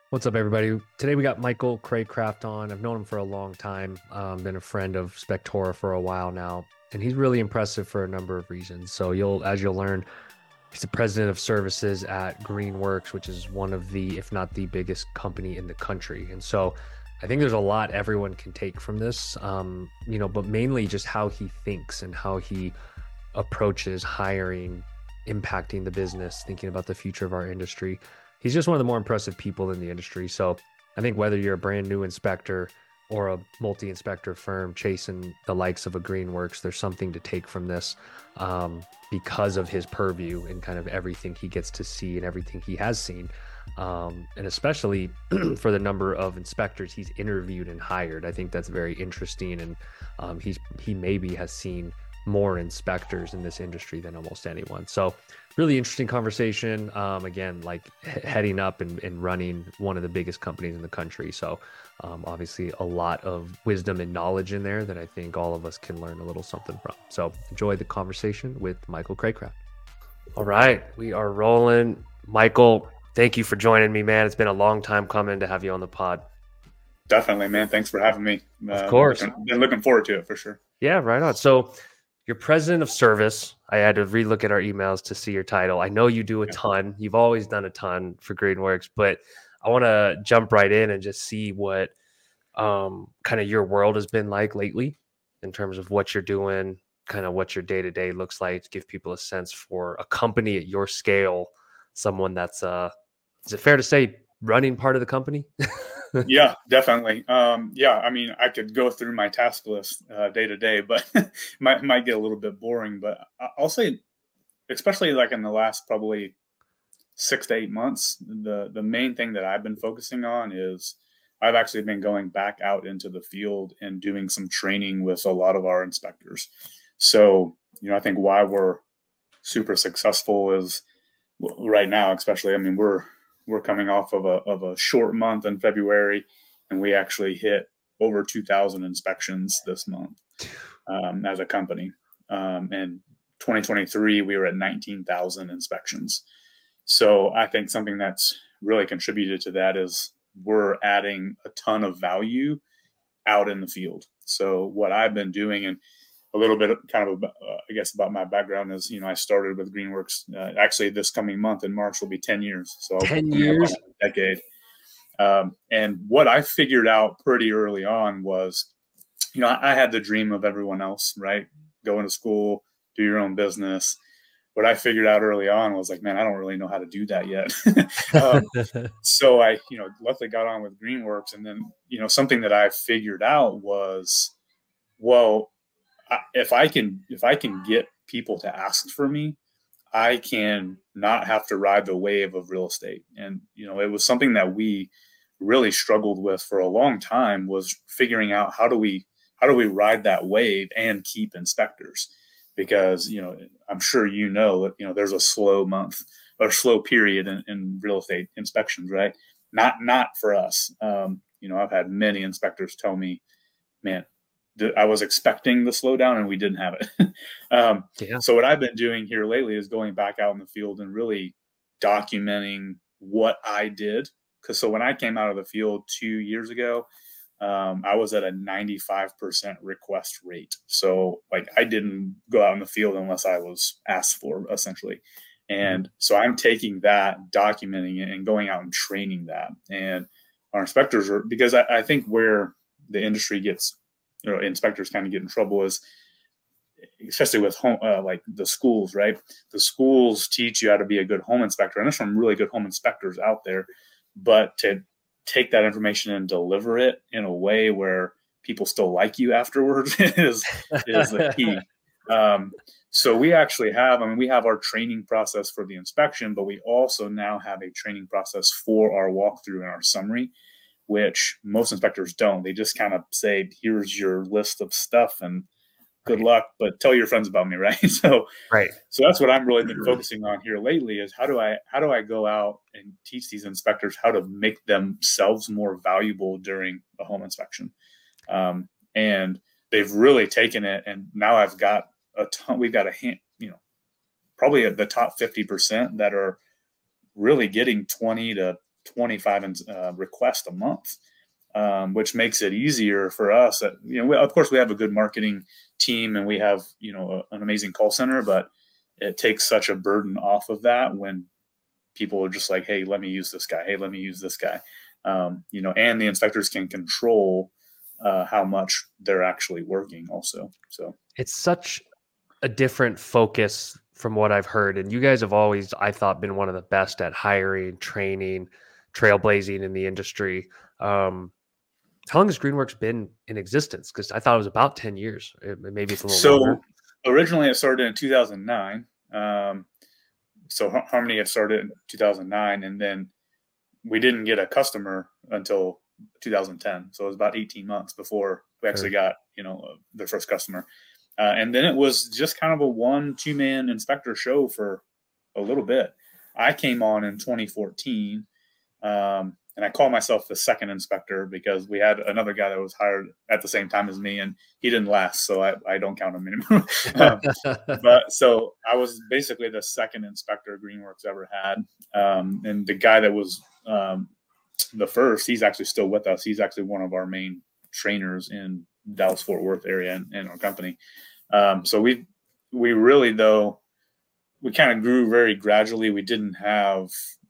What's up, everybody? Today we got Michael Craycraft on. I've known him for a long time, been a friend of Spectora for a while now, and he's really impressive for a number of reasons. So as you'll learn, he's the president of services at Greenworks, which is one of the, if not the biggest company in the country. And so I think there's a lot everyone can take from this, but mainly just how he thinks and how he approaches hiring, impacting the business, thinking about the future of our industry. He's just one of the more impressive people in the industry. So I think whether you're a brand new inspector or a multi-inspector firm chasing the likes of a Greenworks, there's something to take from this because of his purview and kind of everything he gets to see and everything he has seen. And especially for the number of inspectors he's interviewed and hired. I think that's very interesting. And he maybe has seen more inspectors in this industry than almost anyone. So really interesting conversation. Again, like heading up and running one of the biggest companies in the country. So obviously a lot of wisdom and knowledge in there that I think all of us can learn a little something from. So enjoy the conversation with Michael Craycraft. All right, we are rolling. Michael, thank you for joining me, man. It's been a long time coming to have you on the pod. Definitely, man. Thanks for having me. Of course. Been looking forward to it for sure. Yeah, right on. So you're president of service. I had to relook at our emails to see your title. I know you do a ton. You've always done a ton for Greenworks, but I want to jump right in and just see what kind of your world has been like lately in terms of what you're doing, kind of what your day-to-day looks like, to give people a sense for a company at your scale, someone that's, is it fair to say, running part of the company? Yeah, definitely. I mean, I could go through my task list day to day, but might get a little bit boring. But I'll say, especially like in the last probably 6 to 8 months, the main thing that I've been focusing on is I've actually been going back out into the field and doing some training with a lot of our inspectors. So, I think why we're super successful is right now, especially, I mean, we're coming off of a short month in February, and we actually hit over 2,000 inspections this month as a company. And 2023, we were at 19,000 inspections. So I think something that's really contributed to that is we're adding a ton of value out in the field. So what I've been doing, and a little bit kind of, I guess, about my background is, I started with Greenworks. Actually, this coming month in March will be 10 years. So 10 years, a decade. And what I figured out pretty early on was, I had the dream of everyone else, right? Go into school, do your own business. What I figured out early on was like, man, I don't really know how to do that yet. So I, luckily got on with Greenworks. And then, something that I figured out was, well, if I can get people to ask for me, I can not have to ride the wave of real estate. And, it was something that we really struggled with for a long time, was figuring out how do we ride that wave and keep inspectors? Because, I'm sure, that, there's a slow month or slow period in real estate inspections, right? Not for us. I've had many inspectors tell me, man, I was expecting the slowdown and we didn't have it. So what I've been doing here lately is going back out in the field and really documenting what I did. So when I came out of the field 2 years ago, I was at a 95% request rate. So like I didn't go out in the field unless I was asked for, essentially. And so I'm taking that, documenting it, and going out and training that. And our inspectors are, because I think where the industry gets, inspectors kind of get in trouble is, especially with home, like the schools, right? The schools teach you how to be a good home inspector. And there's some really good home inspectors out there, but to take that information and deliver it in a way where people still like you afterwards is the key. So we actually have, we have our training process for the inspection, but we also now have a training process for our walkthrough and our summary, which most inspectors don't. They just kind of say, here's your list of stuff and good luck, but tell your friends about me, right? So that's what I'm really been focusing on here lately is how do I go out and teach these inspectors how to make themselves more valuable during a home inspection. And they've really taken it, and now I've got a ton, we've got probably at the top 50% that are really getting 20 to 25 requests a month, which makes it easier for us. Of course, we have a good marketing team and we have, an amazing call center, but it takes such a burden off of that when people are just like, hey, let me use this guy. Hey, let me use this guy. And the inspectors can control how much they're actually working also. So it's such a different focus from what I've heard. And you guys have always, I thought, been one of the best at hiring, training, trailblazing in the industry. How long has Greenworks been in existence? Because I thought it was about 10 years. Maybe it's a little longer. Originally it started in 2009. So Harmony had started in 2009, and then we didn't get a customer until 2010. So it was about 18 months before we actually got, their first customer. And then it was just kind of a 1-2-man inspector show for a little bit. I came on in 2014, and I call myself the second inspector because we had another guy that was hired at the same time as me, and he didn't last, so I don't count him anymore. But so I was basically the second inspector Greenworks ever had, and the guy that was the first, he's actually still with us. He's actually one of our main trainers in Dallas-Fort Worth area in our company. So we really, though, we kind of grew very gradually. We didn't have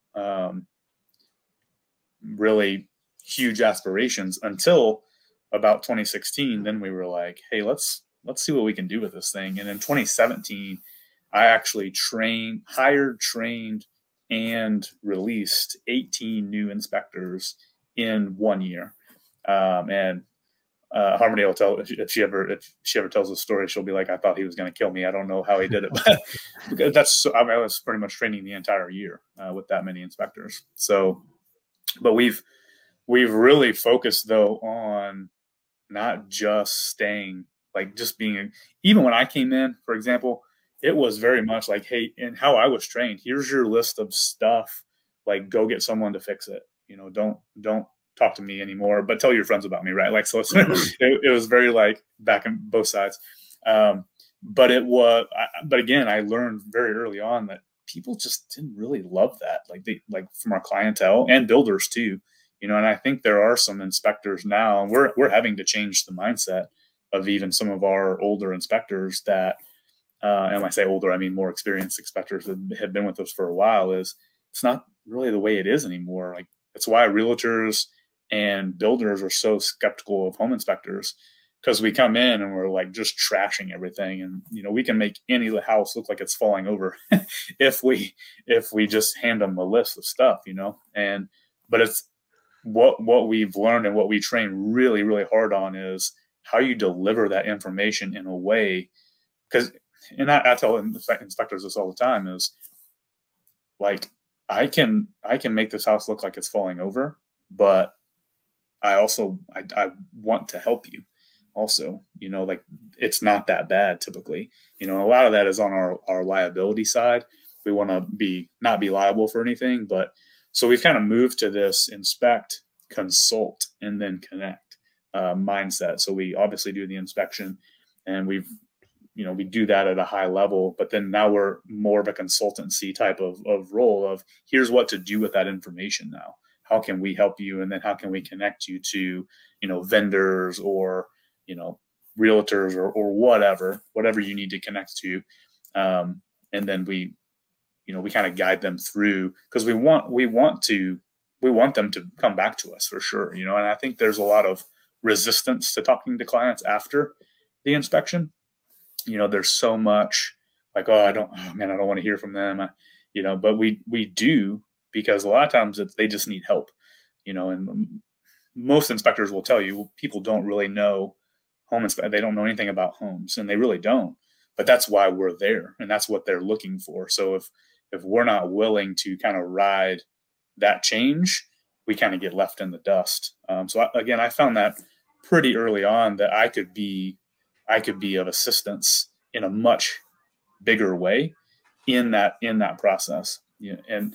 really huge aspirations until about 2016. Then we were like, hey, let's see what we can do with this thing. And in 2017, I actually hired, trained, and released 18 new inspectors in 1 year. And Harmony will tell, if she ever tells a story, she'll be like, I thought he was going to kill me. I don't know how he did it, but I was pretty much training the entire year with that many inspectors. So, but we've really focused though on not just staying, like just being, even when I came in, for example, it was very much like, hey, and how I was trained, here's your list of stuff, like go get someone to fix it. Don't talk to me anymore, but tell your friends about me. Right. Like, so it was very like back on both sides. But again, I learned very early on that people just didn't really love that. Like from our clientele and builders too, and I think there are some inspectors now, and we're having to change the mindset of even some of our older inspectors that, and when I say older, I mean more experienced inspectors that have been with us for a while, is it's not really the way it is anymore. Like, that's why realtors and builders are so skeptical of home inspectors, because we come in and we're like just trashing everything. And, we can make any house look like it's falling over if we just hand them a list of stuff, but it's what we've learned and what we train really, really hard on is how you deliver that information in a way. And I tell inspectors this all the time, is like, I can make this house look like it's falling over, but I want to help you also, like, it's not that bad typically. A lot of that is on our liability side. We want to not be liable for anything, but so we've kind of moved to this inspect, consult, and then connect mindset. So we obviously do the inspection, and we do that at a high level, but then now we're more of a consultancy type of role of, here's what to do with that information now. How can we help you? And then how can we connect you to, vendors or, realtors or whatever you need to connect to. And then we kind of guide them through, because we want them to come back to us for sure. And I think there's a lot of resistance to talking to clients after the inspection. There's so much like, I don't want to hear from them, but we do, because a lot of times they just need help, and most inspectors will tell you people don't really know they don't know anything about homes, and they really don't, but that's why we're there, and that's what they're looking for. So if we're not willing to kind of ride that change, we kind of get left in the dust. I found that pretty early on that I could be of assistance in a much bigger way in that process. And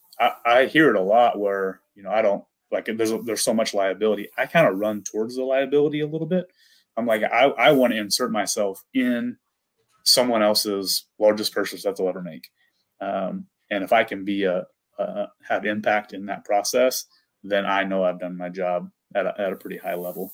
I hear it a lot where, I don't like, there's so much liability. I kind of run towards the liability a little bit. I'm like, I want to insert myself in someone else's largest purchase that they'll ever make. And if I can be a have impact in that process, then I know I've done my job at a pretty high level.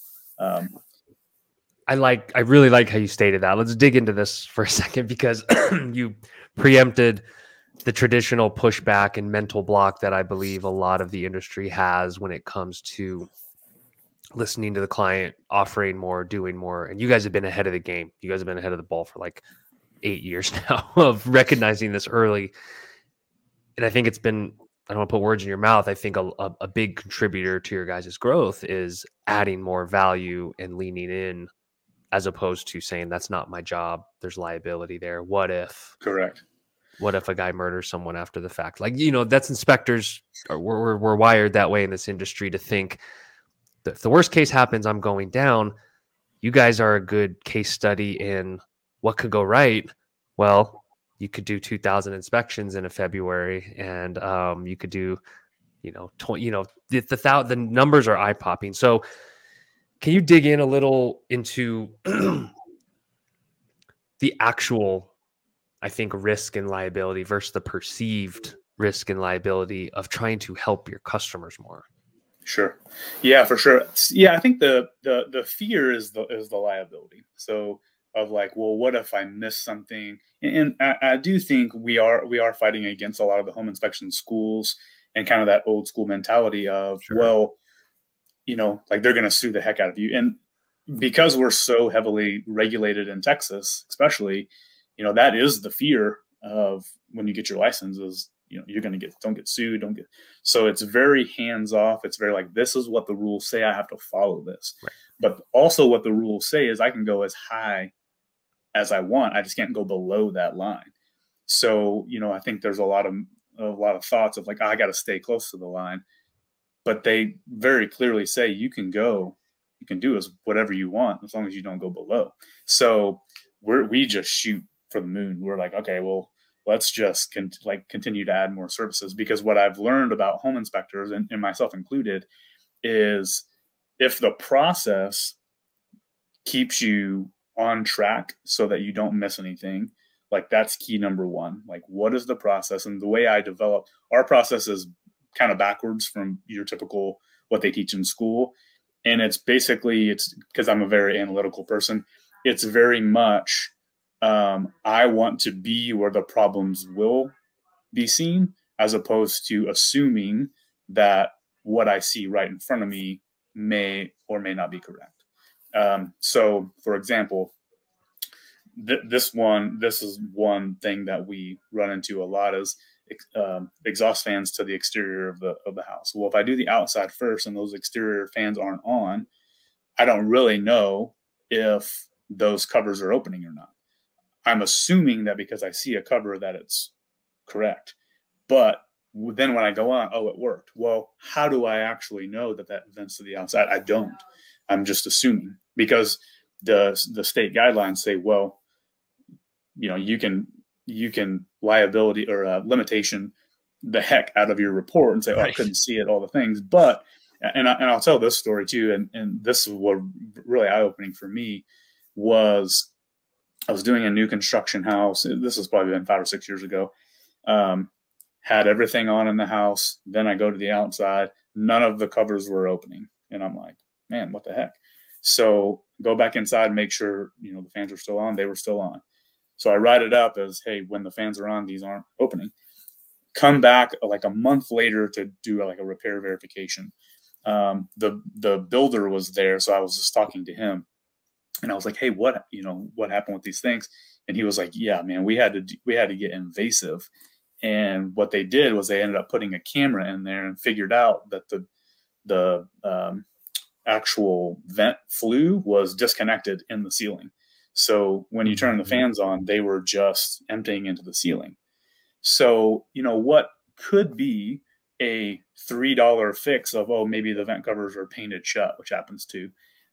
I really like how you stated that. Let's dig into this for a second, because you preempted the traditional pushback and mental block that I believe a lot of the industry has when it comes to listening to the client, offering more, doing more. And you guys have been ahead of the game. You guys have been ahead of the ball for like 8 years now of recognizing this early. And I think it's been, I don't want to put words in your mouth. I think a big contributor to your guys' growth is adding more value and leaning in, as opposed to saying, that's not my job, there's liability there. What if? Correct. What if a guy murders someone after the fact? Like, that's inspectors. We're wired that way in this industry to think that if the worst case happens, I'm going down. You guys are a good case study in what could go right. Well, you could do 2,000 inspections in a February, and you could do, the numbers are eye popping. So, can you dig in a little into the actual, I think, risk and liability versus the perceived risk and liability of trying to help your customers more? Sure. Yeah, for sure. Yeah, I think the fear is the liability. So of like, well, what if I miss something? And I do think we are fighting against a lot of the home inspection schools and kind of that old school mentality of, sure, well, like they're going to sue the heck out of you. And because we're so heavily regulated in Texas, especially, that is the fear of when you get your license is, you're going to don't get sued, so it's very hands off. It's very like, this is what the rules say. I have to follow this. Right. But also what the rules say is I can go as high as I want. I just can't go below that line. So, I think there's a lot of thoughts of like, I got to stay close to the line, but they very clearly say you can do as whatever you want as long as you don't go below. So we just shoot for the moon. We're like, okay, well, let's just continue to add more services, because what I've learned about home inspectors, and myself included, is if the process keeps you on track so that you don't miss anything, like that's key number one. Like, what is the process? And the way I develop our process is kind of backwards from your typical what they teach in school. And it's because I'm a very analytical person. It's very much, I want to be where the problems will be seen, as opposed to assuming that what I see right in front of me may or may not be correct. So, for example, this is one thing that we run into a lot is exhaust fans to the exterior of the house. Well, if I do the outside first and those exterior fans aren't on, I don't really know if those covers are opening or not. I'm assuming that because I see a cover that it's correct. But then when I go on, it worked. Well, how do I actually know that vents to the outside? I don't. I'm just assuming, because the state guidelines say, well, you can liability or limitation the heck out of your report and say, I couldn't see it, all the things. But, and I'll tell this story too. And this is what really eye-opening for me was, I was doing a new construction house. This has probably been 5 or 6 years ago. Had everything on in the house. Then I go to the outside. None of the covers were opening. And I'm like, man, what the heck? So go back inside, make sure, the fans are still on. They were still on. So I write it up as, hey, when the fans are on, these aren't opening. Come back like a month later to do like a repair verification. The builder was there. So I was just talking to him. And I was like, hey, what happened with these things? And he was like, yeah, man, we had to get invasive. And what they did was they ended up putting a camera in there and figured out that the actual vent flue was disconnected in the ceiling. So when you turn the fans on, they were just emptying into the ceiling. So, what could be a $3 fix of, maybe the vent covers are painted shut, which happens too.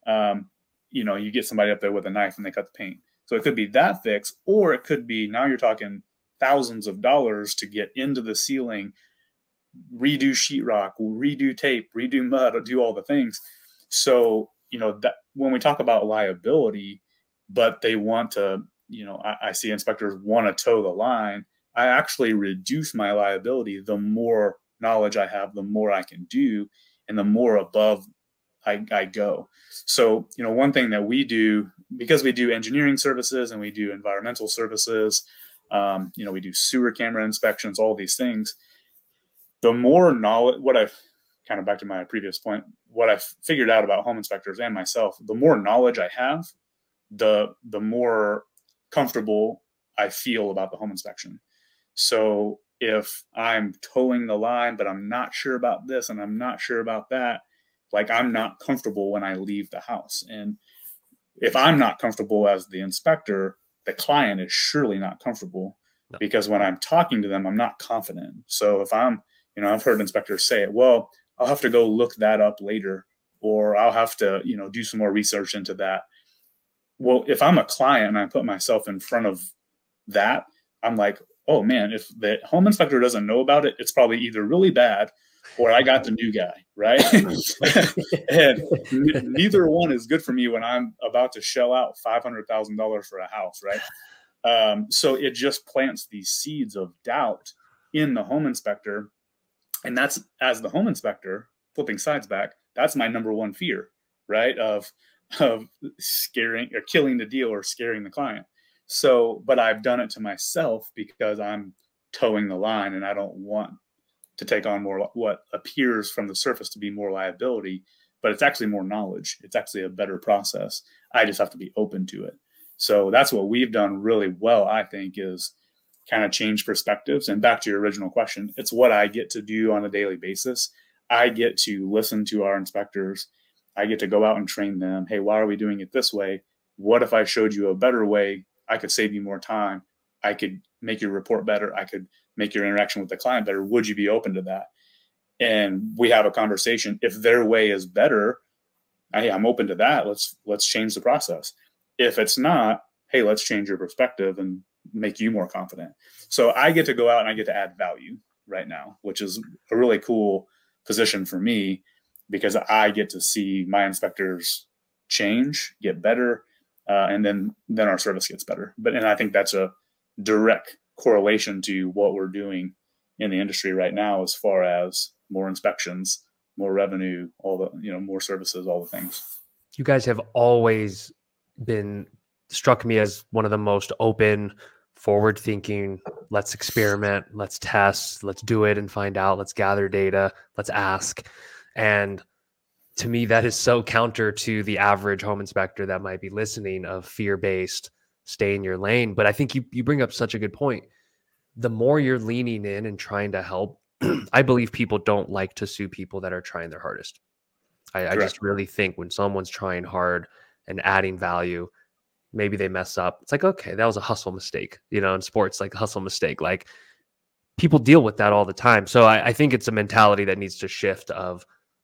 You get somebody up there with a knife and they cut the paint. So it could be that fix, or it could be, now you're talking thousands of dollars to get into the ceiling, redo sheetrock, redo tape, redo mud, do all the things. So, that when we talk about liability, but they want to, I see inspectors want to toe the line, I actually reduce my liability. The more knowledge I have, the more I can do, and the more above I go. So, one thing that we do, because we do engineering services and we do environmental services, we do sewer camera inspections, all these things. The more knowledge, what I've kind of back to my previous point, what I've figured out about home inspectors and myself, the more knowledge I have, the more comfortable I feel about the home inspection. So if I'm towing the line, but I'm not sure about this and I'm not sure about that, like I'm not comfortable when I leave the house. And if I'm not comfortable as the inspector, the client is surely not comfortable, because when I'm talking to them, I'm not confident. So if I'm, I've heard inspectors say it, well, I'll have to go look that up later, or I'll have to, do some more research into that. Well, if I'm a client and I put myself in front of that, I'm like, oh man, if the home inspector doesn't know about it, it's probably either really bad or I got the new guy, right? And neither one is good for me when I'm about to shell out $500,000 for a house, right? So it just plants these seeds of doubt in the home inspector. And that's, as the home inspector, flipping sides back, that's my number one fear, right? Of scaring or killing the deal or scaring the client. So, but I've done it to myself because I'm towing the line and I don't want to take on more what appears from the surface to be more liability, but it's actually more knowledge. It's actually a better process. I just have to be open to it. So that's what we've done really well, I think, is kind of change perspectives. And back to your original question, it's what I get to do on a daily basis. I get to listen to our inspectors. I get to go out and train them. Hey, why are we doing it this way? What if I showed you a better way? I could save you more time. I could make your report better. I could make your interaction with the client better. Would you be open to that? And we have a conversation. If their way is better, hey, I'm open to that. Let's change the process. If it's not, hey, let's change your perspective and make you more confident. So I get to go out and I get to add value right now, which is a really cool position for me, because I get to see my inspectors change, get better, and then our service gets better. And I think that's a direct correlation to what we're doing in the industry right now, as far as more inspections, more revenue, all the, more services, all the things. You guys have always struck me as one of the most open, forward thinking, let's experiment, let's test, let's do it and find out, let's gather data, let's ask. And to me, that is so counter to the average home inspector that might be listening, of fear-based, stay in your lane. But I think you bring up such a good point. The more you're leaning in and trying to help, I believe people don't like to sue people that are trying their hardest. I just really think when someone's trying hard and adding value, maybe they mess up. It's like, okay, that was a hustle mistake, in sports, like hustle mistake, like people deal with that all the time. So I think it's a mentality that needs to shift of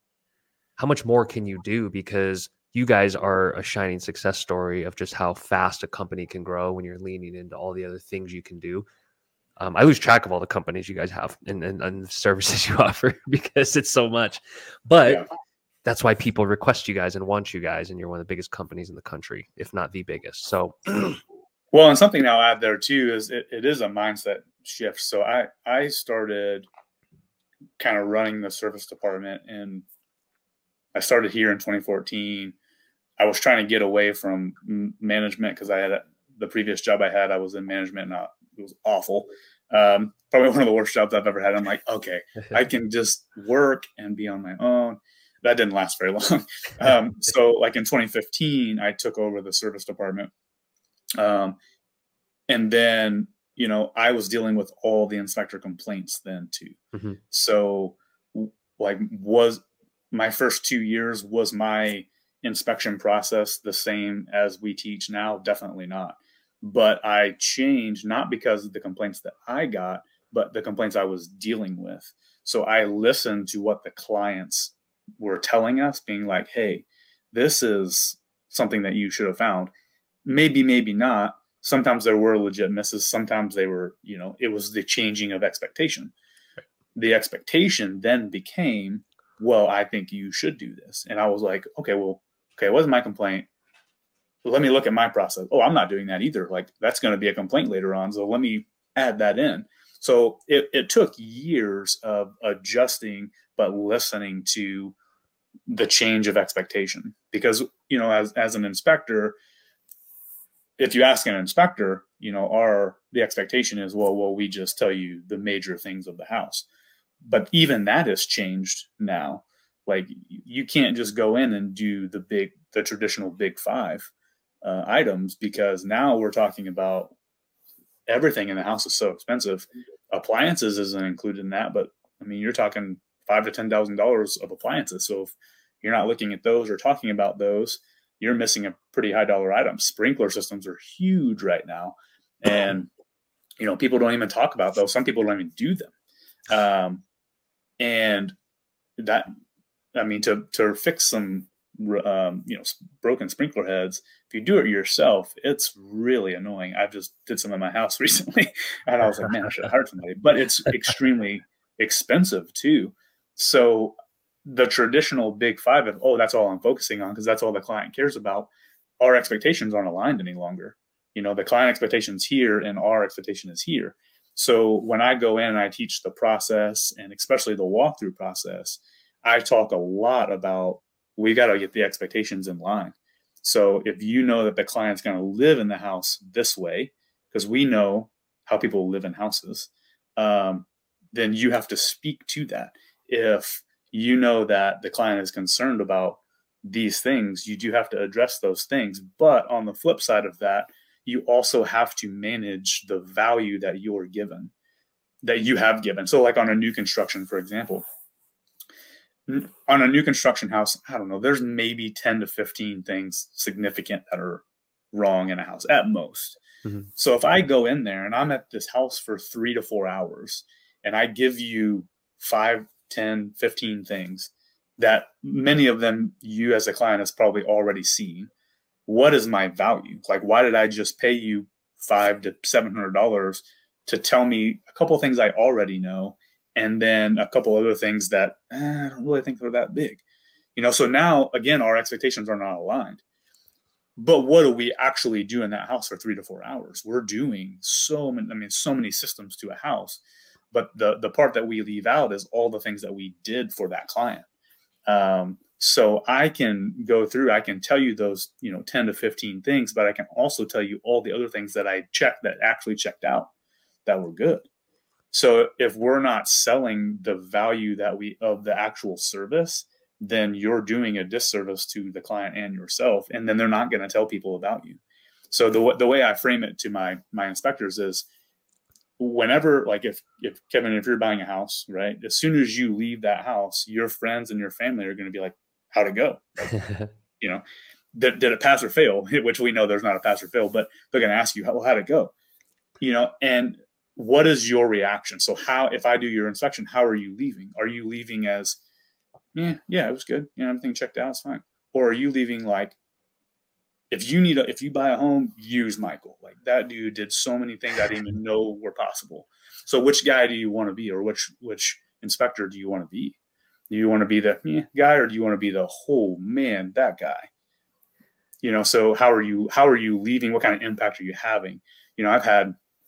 how much more can you do? Because you guys are a shining success story of just how fast a company can grow when you're leaning into all the other things you can do. I lose track of all the companies you guys have and the services you offer because it's so much, but that's why people request you guys and want you guys. And you're one of the biggest companies in the country, if not the biggest. So, well, and something I'll add there too, is it is a mindset shift. So I started kind of running the service department, and I started here in 2014. I was trying to get away from management because I had the previous job I had, I was in management, and it was awful. Probably one of the worst jobs I've ever had. I'm like, okay, I can just work and be on my own. That didn't last very long. So like in 2015, I took over the service department. And then, I was dealing with all the inspector complaints then too. Mm-hmm. So like, was my first 2 years, was my inspection process the same as we teach now? Definitely not. But I changed, not because of the complaints that I got, but the complaints I was dealing with. So I listened to what the clients were telling us, being like, hey, this is something that you should have found. Maybe, maybe not. Sometimes there were legit misses. Sometimes they were, it was the changing of expectation. Right. The expectation then became, well, I think you should do this. And I was like, okay, it wasn't my complaint. Let me look at my process. Oh, I'm not doing that either. Like, that's going to be a complaint later on. So let me add that in. So it took years of adjusting, but listening to the change of expectation. Because, you know, as an inspector, if you ask an inspector, you know, the expectation is, well, we just tell you the major things of the house. But even that has changed now. Like, you can't just go in and do the traditional big five items, because now we're talking about everything in the house is so expensive. Appliances isn't included in that, but I mean, you're talking $5,000 to $10,000 of appliances. So if you're not looking at those or talking about those, you're missing a pretty high dollar item. Sprinkler systems are huge right now, and you know, people don't even talk about those. Some people don't even do them, and that, I mean, to fix some you know, broken sprinkler heads, if you do it yourself, it's really annoying. I just did some in my house recently, and I was like, man, I should have hired somebody. But it's extremely expensive too. So the traditional big five of, oh, that's all I'm focusing on because that's all the client cares about, our expectations aren't aligned any longer. You know, the client expectation's here and our expectation is here. So when I go in and I teach the process, and especially the walkthrough process, I talk a lot about, we got to get the expectations in line. So if you know that the client's going to live in the house this way, because we know how people live in houses, then you have to speak to that. If you know that the client is concerned about these things, you do have to address those things. But on the flip side of that, you also have to manage the value that you're given, that you have given. So like on a new construction, for example, on a new construction house, I don't know, there's maybe 10 to 15 things significant that are wrong in a house at most. Mm-hmm. So if I go in there and I'm at this house for 3 to 4 hours and I give you 5, 10, 15 things that many of them you as a client has probably already seen, what is my value? Like, why did I just pay you $500 to $700 to tell me a couple of things I already know, and then a couple other things that I don't really think they're that big, you know? So now, again, our expectations are not aligned. But what do we actually do in that house for 3 to 4 hours? We're doing so many systems to a house. But the part that we leave out is all the things that we did for that client. So I can go through, I can tell you those, you know, 10 to 15 things, but I can also tell you all the other things that I checked that actually checked out that were good. So if we're not selling the value of the actual service, then you're doing a disservice to the client and yourself, and then they're not going to tell people about you. So the way I frame it to my inspectors is, whenever, like if Kevin, if you're buying a house, right, as soon as you leave that house, your friends and your family are going to be like, how'd it go? Like, you know, did it pass or fail? Which we know there's not a pass or fail, but they're going to ask you, how'd it go? You know, and what is your reaction? So if I do your inspection, how are you leaving? Are you leaving as, yeah, it was good, you know, everything checked out, it's fine? Or are you leaving like, if you buy a home, use Michael. Like, that dude did so many things I didn't even know were possible. So which guy do you want to be, or which inspector do you want to be? Do you want to be the guy, or do you want to be the whole man, that guy? You know, so how are you leaving? What kind of impact are you having? You know, I've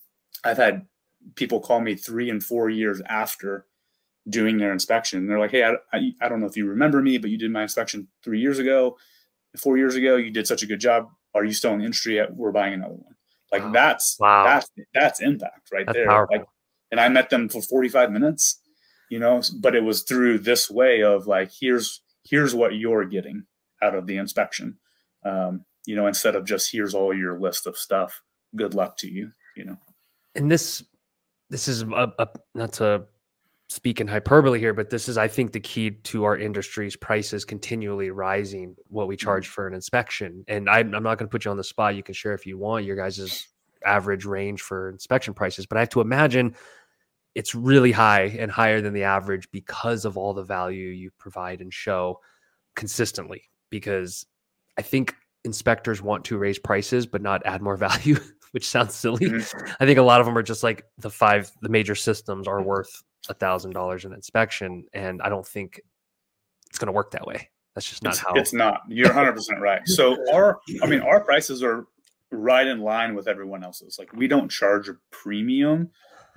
had people call me 3 and 4 years after doing their inspection. And they're like, hey, I don't know if you remember me, but you did my inspection 3 years ago. 4 years ago, you did such a good job. Are you still in the industry? We're buying another one. Like, wow. That's impact right there. Like, and I met them for 45 minutes, you know, but it was through this way of like, here's what you're getting out of the inspection. You know, instead of just, here's all your list of stuff. Good luck to you, you know? And this is not to speak in hyperbole here, but this is, I think, the key to our industry's prices continually rising, what we charge for an inspection. And I'm not going to put you on the spot. You can share if you want your guys' average range for inspection prices, but I have to imagine it's really high and higher than the average because of all the value you provide and show consistently. Because I think inspectors want to raise prices, but not add more value, which sounds silly. Mm-hmm. I think a lot of them are just like the major systems are worth $1,000 an inspection, and I don't think it's going to work that way. That's just not how it's not. You're 100% right. So our prices are right in line with everyone else's. Like, we don't charge a premium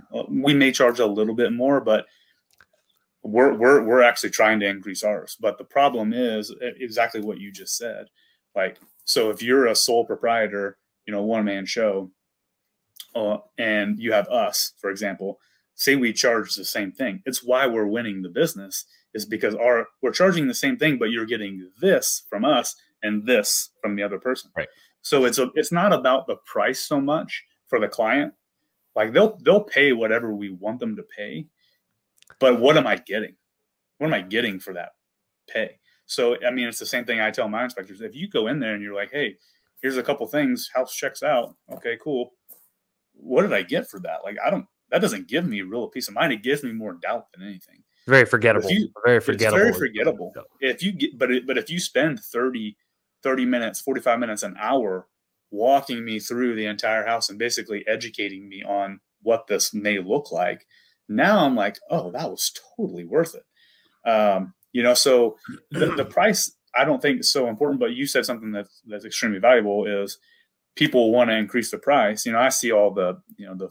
we may charge a little bit more, but we're actually trying to increase ours. But the problem is exactly what you just said. Like, so if you're a sole proprietor, one man show, and you have us, for example, say we charge the same thing. It's why we're winning the business, is because we're charging the same thing, but you're getting this from us and this from the other person. Right. So it's not about the price so much for the client. Like they'll pay whatever we want them to pay, but what am I getting? What am I getting for that pay? So, I mean, it's the same thing I tell my inspectors. If you go in there and you're like, hey, here's a couple things, house checks out. Okay, cool. What did I get for that? Like, that doesn't give me real peace of mind. It gives me more doubt than anything. Very forgettable. It's very forgettable. If you get, but if you spend 30 minutes, 45 minutes, an hour walking me through the entire house and basically educating me on what this may look like, now I'm like, oh, that was totally worth it. So the price, I don't think is so important, but you said something that's extremely valuable is people want to increase the price. I see all the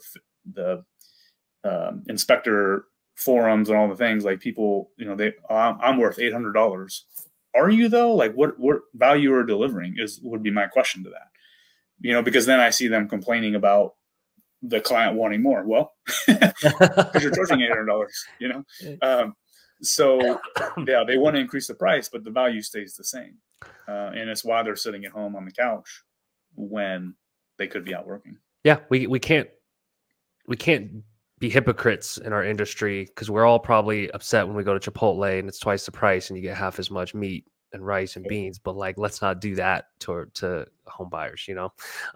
inspector forums and all the things, like people, I'm worth $800. Are you though? Like what value are delivering would be my question to that, because then I see them complaining about the client wanting more. Well, because you're charging $800, so yeah, they want to increase the price, but the value stays the same. And it's why they're sitting at home on the couch when they could be out working. Yeah. We can't be hypocrites in our industry, because we're all probably upset when we go to Chipotle and it's twice the price and you get half as much meat and rice and beans, but like, let's not do that to home buyers, Yeah.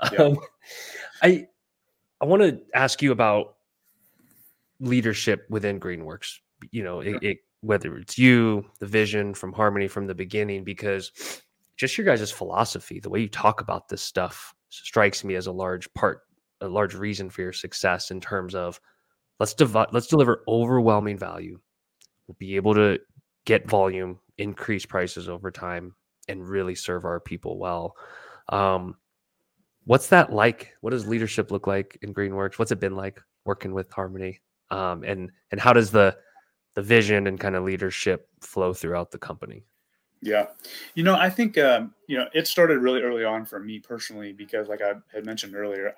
I want to ask you about leadership within Greenworks, whether it's you, the vision from Harmony from the beginning, because just your guys' philosophy, the way you talk about this stuff strikes me as a large reason for your success in terms of let's deliver overwhelming value. We'll be able to get volume, increase prices over time, and really serve our people well. What's that like? What does leadership look like in Greenworks? What's it been like working with Harmony? And how does the vision and kind of leadership flow throughout the company? Yeah. I think, it started really early on for me personally, because like I had mentioned earlier,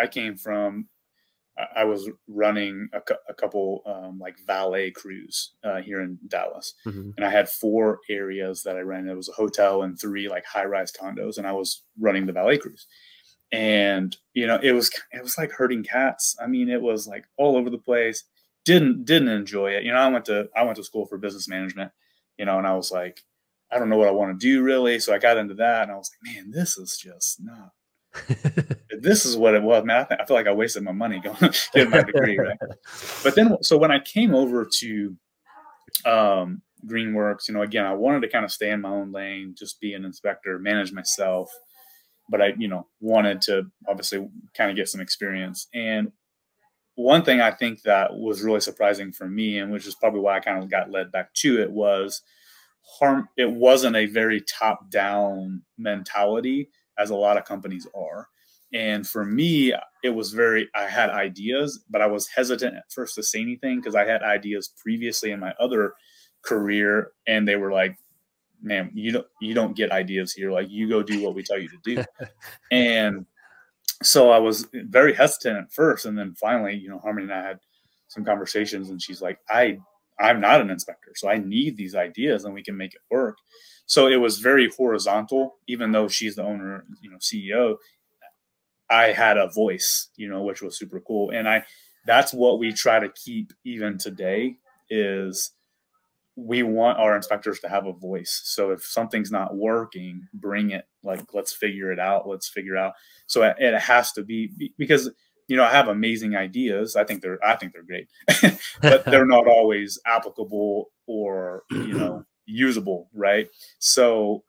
I was running a couple like valet crews here in Dallas. Mm-hmm. And I had 4 areas that I ran. It was a hotel and 3 like high-rise condos, and I was running the valet crews. And, it was like herding cats. I mean, it was like all over the place. Didn't enjoy it. I went to school for business management, and I was like, I don't know what I want to do really. So I got into that, and I was like, man, this is just not. This is what it was, man. I feel like I wasted my money going getting my degree, right? But then, so when I came over to Greenworks, again, I wanted to kind of stay in my own lane, just be an inspector, manage myself. But I, wanted to obviously kind of get some experience. And one thing I think that was really surprising for me, and which is probably why I kind of got led back to it, was it wasn't a very top-down mentality as a lot of companies are. And for me, it was I had ideas, but I was hesitant at first to say anything because I had ideas previously in my other career, and they were like, man, you don't get ideas here. Like, you go do what we tell you to do. And so I was very hesitant at first. And then finally, Harmony and I had some conversations, and she's like, I'm not an inspector, so I need these ideas and we can make it work. So it was very horizontal, even though she's the owner, CEO. I had a voice, which was super cool. And that's what we try to keep even today, is we want our inspectors to have a voice. So if something's not working, bring it, like, let's figure it out. So it has to be, because, I have amazing ideas. I think they're great, but they're not always applicable or, usable. Right. So,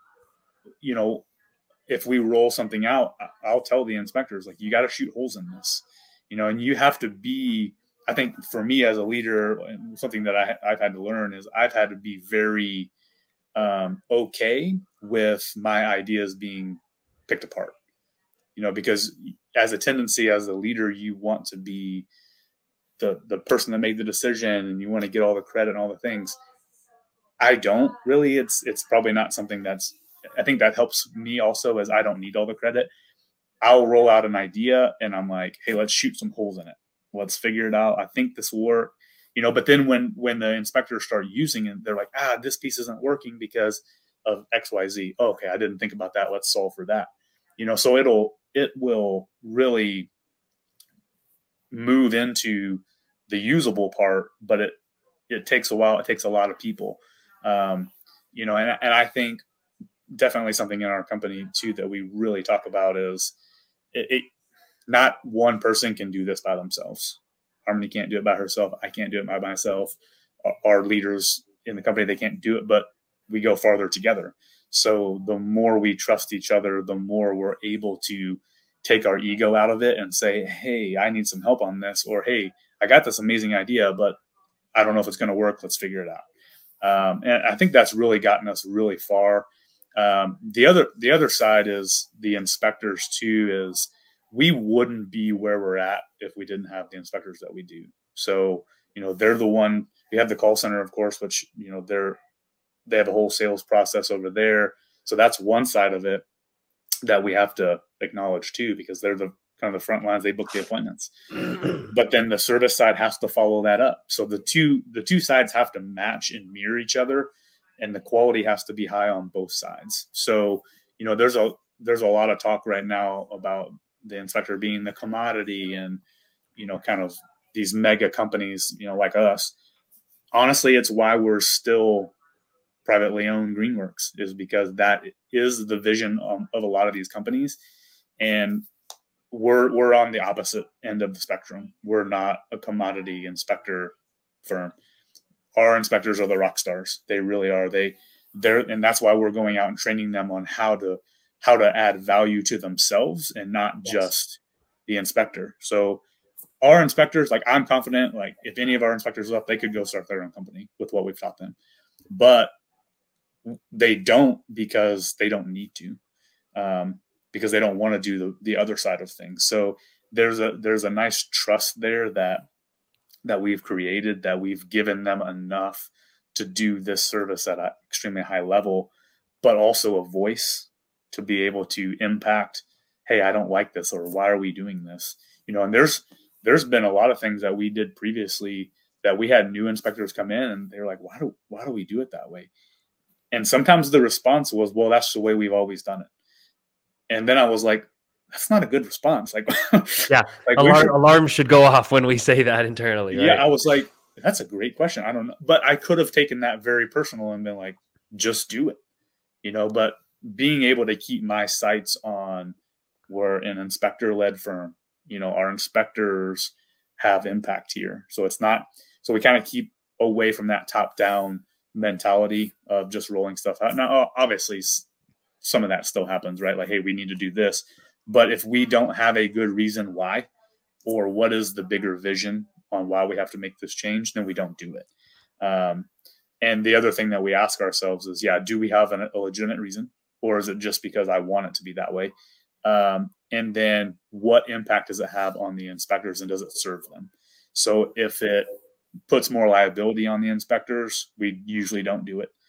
if we roll something out, I'll tell the inspectors, like, you got to shoot holes in this, and you have to be, I think for me as a leader, something that I've had to learn is I've had to be very okay with my ideas being picked apart, because as a tendency as a leader, you want to be the person that made the decision and you want to get all the credit and all the things. I don't really. It's probably not something I think that helps me also, as I don't need all the credit. I'll roll out an idea and I'm like, hey, let's shoot some holes in it. Let's figure it out. I think this will work. But then when the inspectors start using it, they're like, this piece isn't working because of XYZ. Oh, okay, I didn't think about that. Let's solve for that. So it will really move into the usable part, but it takes a while. It takes a lot of people. And I think definitely something in our company too that we really talk about is not one person can do this by themselves. Harmony can't do it by herself. I can't do it by myself. Our leaders in the company, they can't do it, but we go farther together. So the more we trust each other, the more we're able to take our ego out of it and say, hey, I need some help on this, or hey, I got this amazing idea, but I don't know if it's going to work. Let's figure it out. And I think that's really gotten us really far. The other side is the inspectors too, is we wouldn't be where we're at if we didn't have the inspectors that we do. So, they're the one. We have the call center, of course, which, they have a whole sales process over there. So that's one side of it that we have to acknowledge too, because they're the kind of the front lines. They book the appointments, but then the service side has to follow that up. So the two sides have to match and mirror each other, and the quality has to be high on both sides. So, there's a lot of talk right now about the inspector being the commodity and, kind of these mega companies, like us. Honestly, it's why we're still privately owned Greenworks, is because that is the vision of a lot of these companies. And we're on the opposite end of the spectrum. We're not a commodity inspector firm. Our inspectors are the rock stars. They really are. And that's why we're going out and training them on how to add value to themselves and not just the inspector. So our inspectors, like, I'm confident, like, if any of our inspectors left, they could go start their own company with what we've taught them, but they don't, because they don't need to, because they don't want to do the other side of things. So there's a nice trust there that we've created, that we've given them enough to do this service at an extremely high level, but also a voice to be able to impact, hey, I don't like this, or why are we doing this? And there's been a lot of things that we did previously that we had new inspectors come in and they're like, why do we do it that way? And sometimes the response was, well, that's the way we've always done it. And then I was like, that's not a good response. Like, yeah, like alarms should go off when we say that internally. Right? Yeah, I was like, that's a great question. I don't know, but I could have taken that very personal and been like, just do it, But being able to keep my sights on, we're an inspector-led firm. Our inspectors have impact here, so it's not. So we kind of keep away from that top-down mentality of just rolling stuff out. Now, obviously, some of that still happens, right? Like, hey, we need to do this. But if we don't have a good reason why, or what is the bigger vision on why we have to make this change, then we don't do it. And the other thing that we ask ourselves is, do we have a legitimate reason, or is it just because I want it to be that way? And then what impact does it have on the inspectors, and does it serve them? So if it puts more liability on the inspectors, we usually don't do it.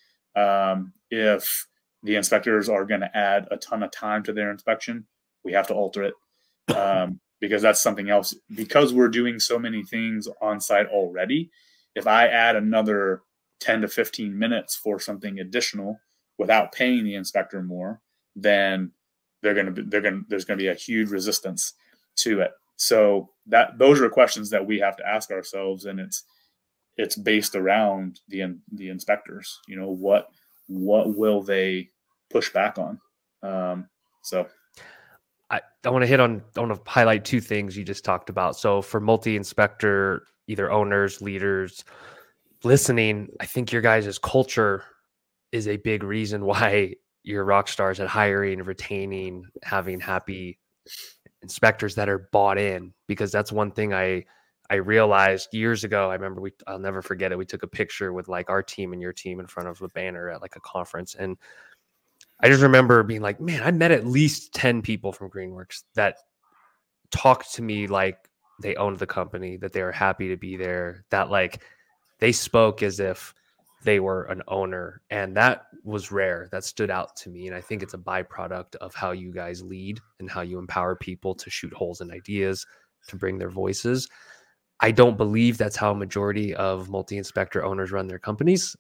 If the inspectors are going to add a ton of time to their inspection, we have to alter it, because that's something else. Because we're doing so many things on site already, if I add another 10 to 15 minutes for something additional without paying the inspector more, then there's going to be a huge resistance to it. So those are questions that we have to ask ourselves, and it's based around the inspectors. What will they push back on? So I want to highlight two things you just talked about. So for multi-inspector, either owners, leaders listening, I think your guys' culture is a big reason why you're rock stars at hiring, retaining, having happy inspectors that are bought in, because that's one thing I realized years ago. I remember I'll never forget it. We took a picture with like our team and your team in front of a banner at like a conference. And I just remember being like, man, I met at least 10 people from Greenworks that talked to me like they owned the company, that they were happy to be there, that like they spoke as if they were an owner. And that was rare. That stood out to me. And I think it's a byproduct of how you guys lead and how you empower people to shoot holes in ideas, to bring their voices. I don't believe that's how a majority of multi-inspector owners run their companies.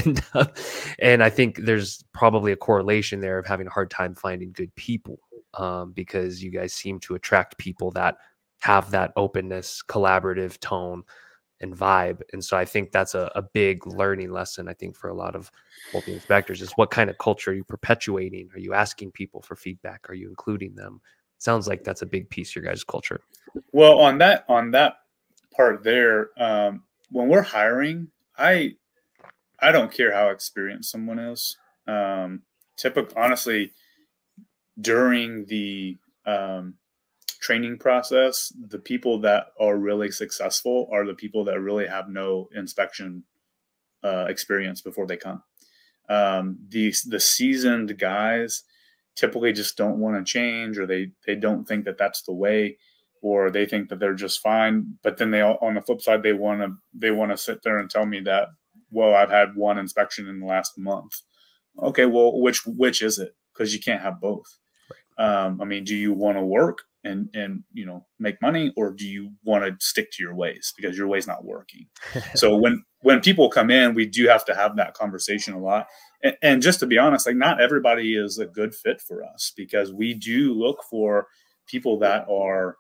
And I think there's probably a correlation there of having a hard time finding good people, because you guys seem to attract people that have that openness, collaborative tone and vibe. And so I think that's a big learning lesson, I think, for a lot of multi-inspectors, is what kind of culture are you perpetuating? Are you asking people for feedback? Are you including them? Sounds like that's a big piece of your guys' culture. Well, on that part there, when we're hiring, I don't care how experienced someone is. Honestly, during the training process, the people that are really successful are the people that really have no inspection experience before they come. The seasoned guys typically just don't want to change, or they don't think that that's the way, or they think that they're just fine. But then on the flip side, they want to sit there and tell me that, well, I've had one inspection in the last month. Okay, well, which is it? Because you can't have both. I mean, do you want to work and make money, or do you want to stick to your ways because your way's not working? So when people come in, we do have to have that conversation a lot. And just to be honest, like, not everybody is a good fit for us, because we do look for people that are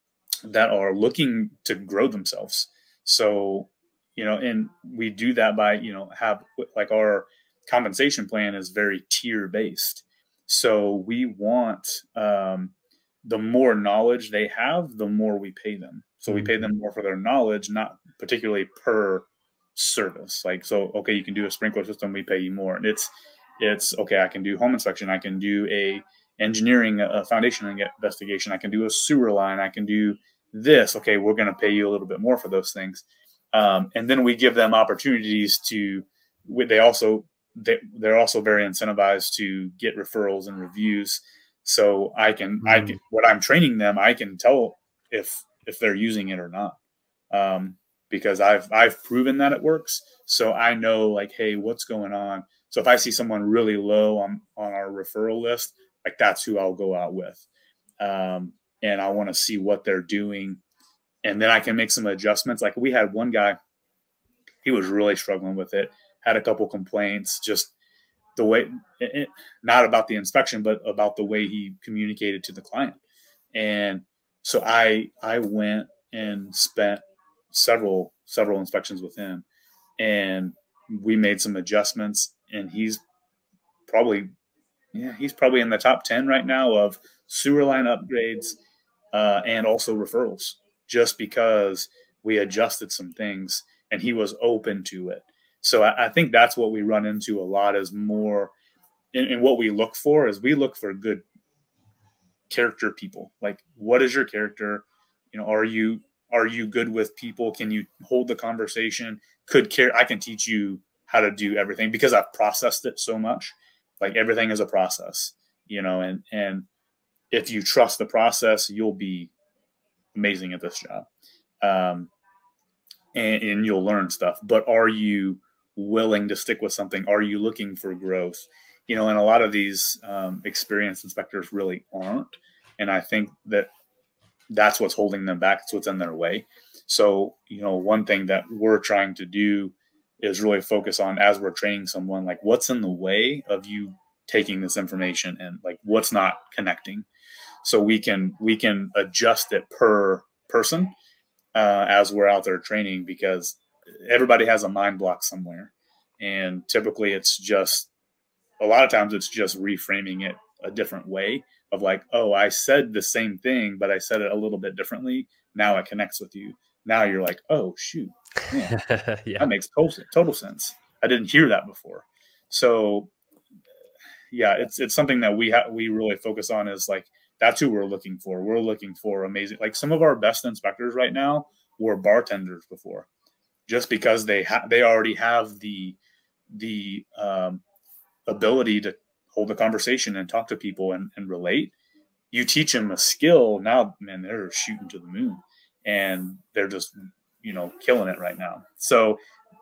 looking to grow themselves. So, and we do that by, have, like, our compensation plan is very tier based. So we want, the more knowledge they have, the more we pay them. So we pay them more for their knowledge, not particularly per service. Like, so, okay, you can do a sprinkler system, we pay you more. And it's okay, I can do home inspection, I can do a engineering, a foundation investigation, I can do a sewer line, I can do this. Okay, we're going to pay you a little bit more for those things. And then we give them opportunities to, they're also very incentivized to get referrals and reviews. So I can, what I'm training them, I can tell if they're using it or not. Because I've proven that it works. So I know, like, hey, what's going on? So if I see someone really low on our referral list, like, that's who I'll go out with. And I want to see what they're doing. And then I can make some adjustments. Like, we had one guy, he was really struggling with it, had a couple complaints, just the way, not about the inspection, but about the way he communicated to the client. And so I went and spent several inspections with him, and we made some adjustments, and he's probably in the top 10 right now of sewer line upgrades, and also referrals, just because we adjusted some things and he was open to it. So I think that's what we run into a lot, is more in what we look for, is we look for good character people. Like, what is your character? Are you good with people? Can you hold the conversation? I can teach you how to do everything, because I've processed it so much. Like, everything is a process, and if you trust the process, you'll be amazing at this job. And you'll learn stuff. But are you willing to stick with something? Are you looking for growth? And a lot of these experienced inspectors really aren't. And I think that's what's holding them back. It's what's in their way. So, one thing that we're trying to do is really focus on, as we're training someone, like, what's in the way of you taking this information, and, like, what's not connecting. So we can adjust it per person as we're out there training, because everybody has a mind block somewhere. And typically a lot of times it's just reframing it a different way, of like, oh, I said the same thing, but I said it a little bit differently. Now it connects with you. Now you're like, oh, shoot. Yeah, Yeah. that makes total sense. I didn't hear that before. So yeah, it's something that we really focus on, is like, that's who we're looking for. We're looking for amazing, like, some of our best inspectors right now were bartenders before, just because they already have the ability to hold a conversation and talk to people and relate. You teach them a skill, now, man, they're shooting to the moon. and they're just, killing it right now. So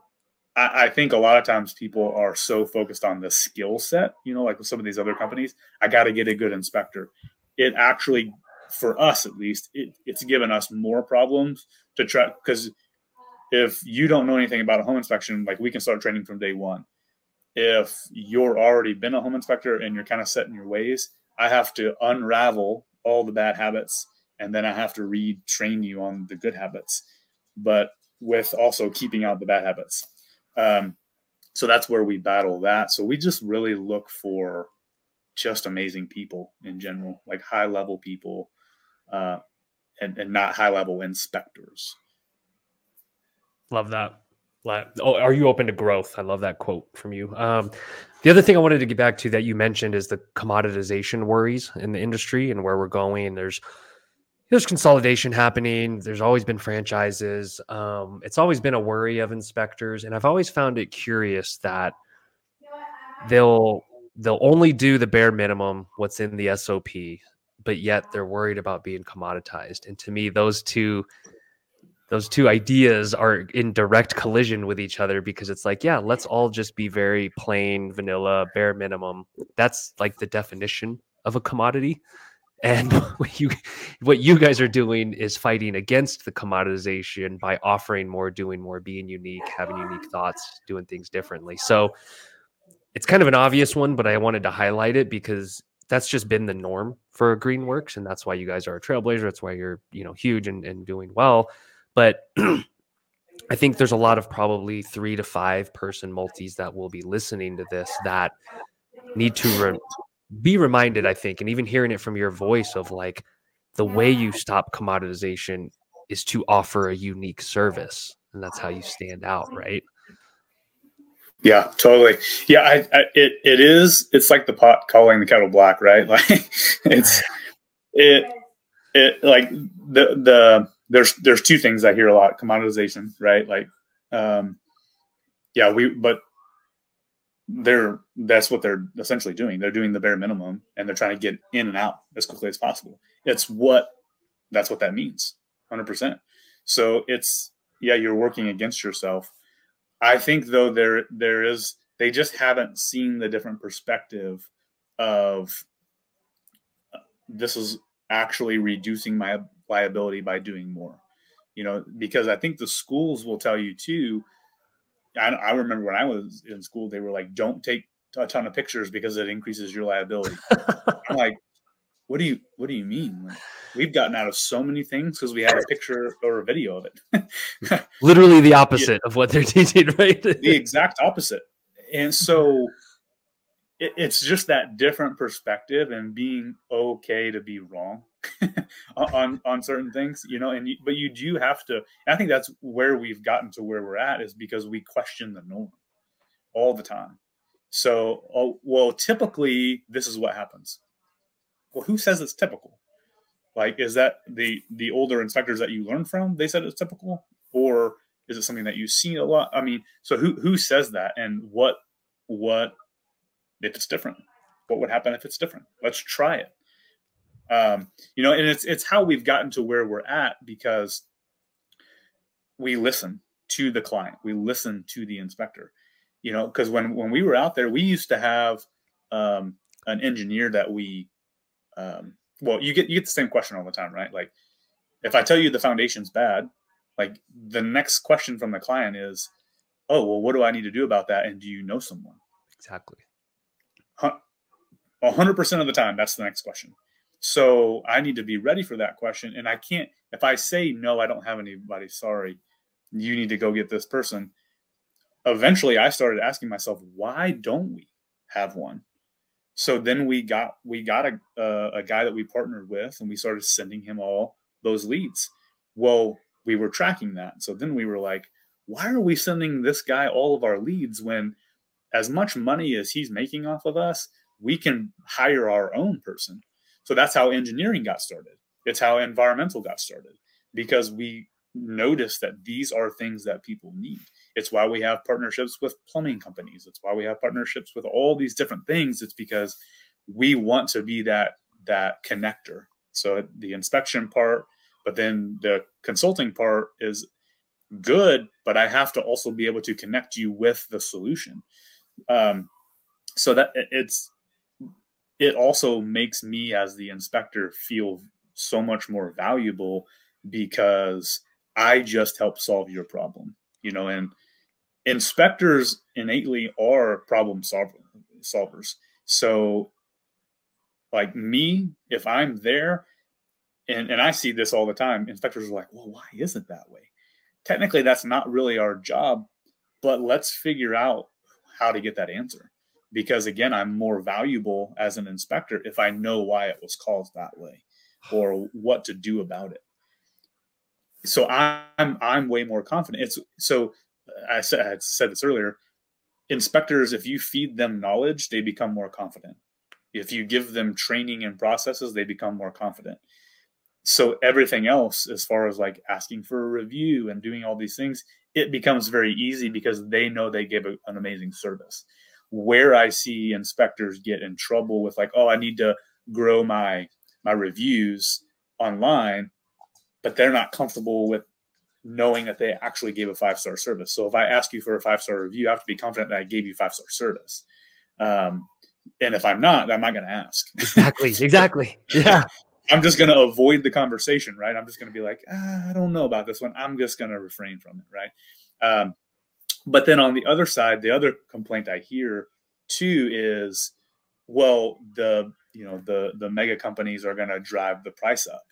I think a lot of times people are so focused on the skill set, like with some of these other companies. I got to get a good inspector. It actually, for us at least, it's given us more problems to try, because if you don't know anything about a home inspection, like we can start training from day one. If you're already been a home inspector and you're kind of set in your ways, I have to unravel all the bad habits, and then I have to retrain you on the good habits, but with also keeping out the bad habits. So that's where we battle that. So we just really look for just amazing people in general, like high level people, and not high level inspectors. Love that. Oh, are you open to growth? I love that quote from you. The other thing I wanted to get back to that you mentioned is the commoditization worries in the industry and where we're going. There's consolidation happening. There's always been franchises. It's always been a worry of inspectors. And I've always found it curious that they'll only do the bare minimum, what's in the SOP, but yet they're worried about being commoditized. And to me, those two ideas are in direct collision with each other, because it's like, yeah, let's all just be very plain vanilla, bare minimum. That's like the definition of a commodity. And what you guys are doing is fighting against the commoditization by offering more, doing more, being unique, having unique thoughts, doing things differently. So it's kind of an obvious one, but I wanted to highlight it because that's just been the norm for Greenworks. And that's why you guys are a trailblazer. That's why you're, huge and doing well. But I think there's a lot of probably 3 to 5 person multis that will be listening to this that need to be reminded, I think, and even hearing it from your voice of like the way you stop commoditization is to offer a unique service. And that's how you stand out, right? Yeah, totally. Yeah, it's like the pot calling the kettle black, right? Like like there's two things I hear a lot: commoditization, right? Like, that's what they're essentially doing. They're doing the bare minimum, and they're trying to get in and out as quickly as possible. That's what that means, 100%. So you're working against yourself. I think though they just haven't seen the different perspective of this is actually reducing my liability by doing more, because I think the schools will tell you too. I remember when I was in school, they were like, don't take a ton of pictures because it increases your liability. I'm like, what do you mean? Like, we've gotten out of so many things because we had a picture or a video of it. Literally the opposite of what they're teaching, right? The exact opposite. And so it's just that different perspective and being okay to be wrong on certain things, but you do have to. I think that's where we've gotten to where we're at, is because we question the norm all the time. So, well, typically this is what happens. Well, who says it's typical? Like, is that the older inspectors that you learn from? They said it's typical, or is it something that you've seen a lot? I mean, so who says that, and what if it's different? What would happen if it's different? Let's try it. And it's how we've gotten to where we're at, because we listen to the client, we listen to the inspector. Because when we were out there, we used to have an engineer that we. Well, you get the same question all the time, right? Like, if I tell you the foundation's bad, like the next question from the client is, oh, well, what do I need to do about that? And do you know someone? Exactly. 100% of the time, that's the next question. So I need to be ready for that question. And I can't, if I say, no, I don't have anybody, sorry, you need to go get this person. Eventually I started asking myself, why don't we have one? So then we got a guy that we partnered with, and we started sending him all those leads. Well, we were tracking that. So then we were like, why are we sending this guy all of our leads when as much money as he's making off of us, we can hire our own person? So that's how engineering got started. It's how environmental got started, because we noticed that these are things that people need. It's why we have partnerships with plumbing companies. It's why we have partnerships with all these different things. It's because we want to be that connector. So the inspection part, But then the consulting part is good, but I have to also be able to connect you with the solution. So that it also makes me as the inspector feel so much more valuable because I just help solve your problem, and inspectors innately are problem solvers. So like me, if I'm there, and I see this all the time, inspectors are like, well, why is it that way? Technically, that's not really our job, but let's figure out how to get that answer. Because again, I'm more valuable as an inspector if I know why it was caused that way or what to do about it. So I'm way more confident. I said this earlier. Inspectors, if you feed them knowledge, they become more confident. If you give them training and processes, they become more confident. So everything else, as far as like asking for a review and doing all these things, it becomes very easy because they know they gave an amazing service. Where I see inspectors get in trouble with like, oh, I need to grow my reviews online, but they're not comfortable with knowing that they actually gave a 5-star service. So if I ask you for a 5-star review, I have to be confident that I gave you 5-star service. And if I'm not going to ask. Exactly. Yeah. I'm just going to avoid the conversation, right? I'm just going to be like, I don't know about this one. I'm just going to refrain from it, right? But then on the other side, the other complaint I hear too is, well, the mega companies are going to drive the price up,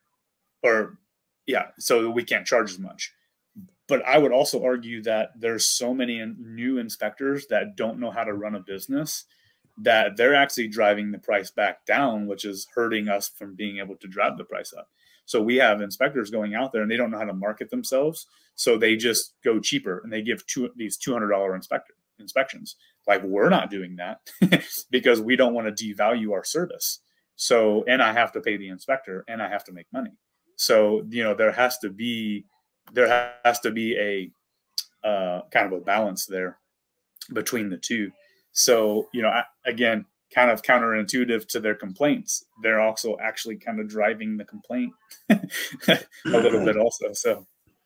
so we can't charge as much. But I would also argue that there's so many new inspectors that don't know how to run a business that they're actually driving the price back down, which is hurting us from being able to drive the price up. So we have inspectors going out there and they don't know how to market themselves. So they just go cheaper and they give these $200 inspections. Like, we're not doing that because we don't want to devalue our service. So, and I have to pay the inspector and I have to make money. So, there has to be a kind of a balance there between the two. So, again, kind of counterintuitive to their complaints, they're also actually kind of driving the complaint a little bit also. So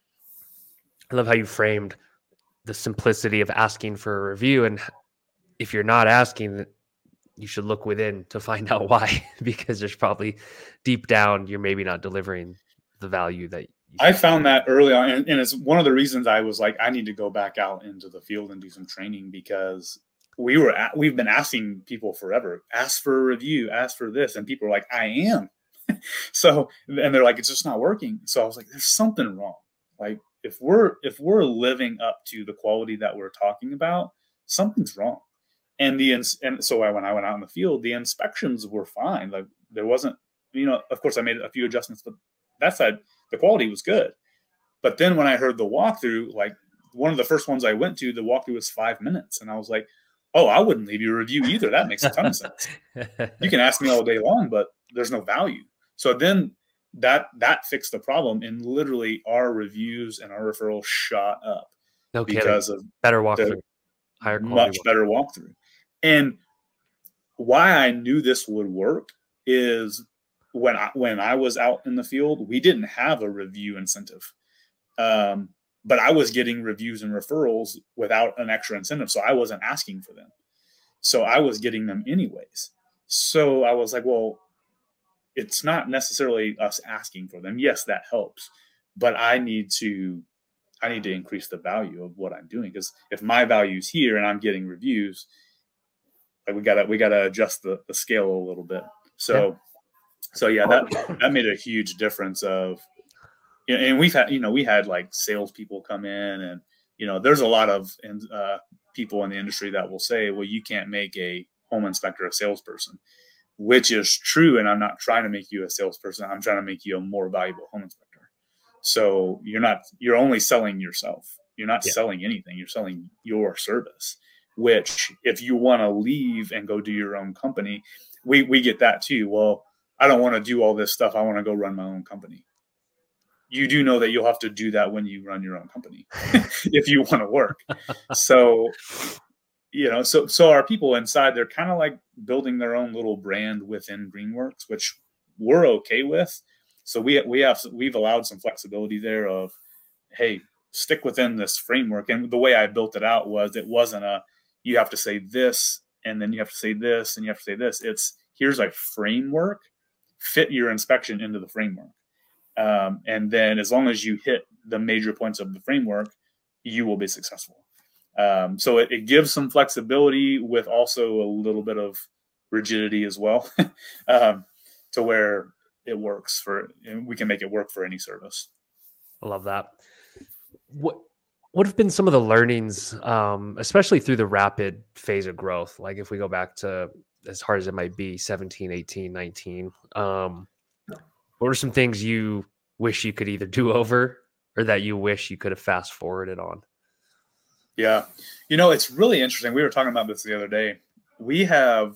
I love how you framed the simplicity of asking for a review. And if you're not asking, you should look within to find out why, because there's probably deep down, you're maybe not delivering the value that I found that early on. And it's one of the reasons I was like, I need to go back out into the field and do some training, because we've been asking people forever, ask for a review, ask for this. And people are like, I am. So, and they're like, it's just not working. So I was like, there's something wrong. Like, if we're living up to the quality that we're talking about, something's wrong. And so when I went out in the field, the inspections were fine. Like, there wasn't, of course I made a few adjustments, but that side, the quality was good. But then when I heard the walkthrough, like one of the first ones I went to, the walkthrough was 5 minutes. And I was like, oh, I wouldn't leave you a review either. That makes a ton of sense. You can ask me all day long, but there's no value. So then that fixed the problem, and literally our reviews and our referrals shot up because of better walkthrough, higher quality, much better walkthrough. And why I knew this would work is when I was out in the field, we didn't have a review incentive. But I was getting reviews and referrals without an extra incentive. So I wasn't asking for them. So I was getting them anyways. So I was like, well, it's not necessarily us asking for them. Yes, that helps. But I need to increase the value of what I'm doing. Because if my value's here and I'm getting reviews, like we gotta adjust the scale a little bit. So that made a huge difference of, and we had like salespeople come in, and there's a lot of people in the industry that will say, well, you can't make a home inspector a salesperson, which is true. And I'm not trying to make you a salesperson. I'm trying to make you a more valuable home inspector. So you're only selling yourself. You're not selling anything. You're selling your service, which if you want to leave and go do your own company, we get that too. Well, I don't want to do all this stuff. I want to go run my own company. You do know that you'll have to do that when you run your own company if you want to work. So, so our people inside, they're kind of like building their own little brand within Greenworks, which we're okay with. So we've allowed some flexibility there of, hey, stick within this framework. And the way I built it out was, it wasn't a, you have to say this and then you have to say this and you have to say this. It's, here's a framework, fit your inspection into the framework. And then as long as you hit the major points of the framework, you will be successful. So it gives some flexibility with also a little bit of rigidity as well, to where it works for, and we can make it work for any service. I love that. What have been some of the learnings, especially through the rapid phase of growth? Like if we go back to, as hard as it might be, 17, 18, 19, what are some things you wish you could either do over or that you wish you could have fast forwarded on? Yeah. You know, it's really interesting. We were talking about this the other day. We have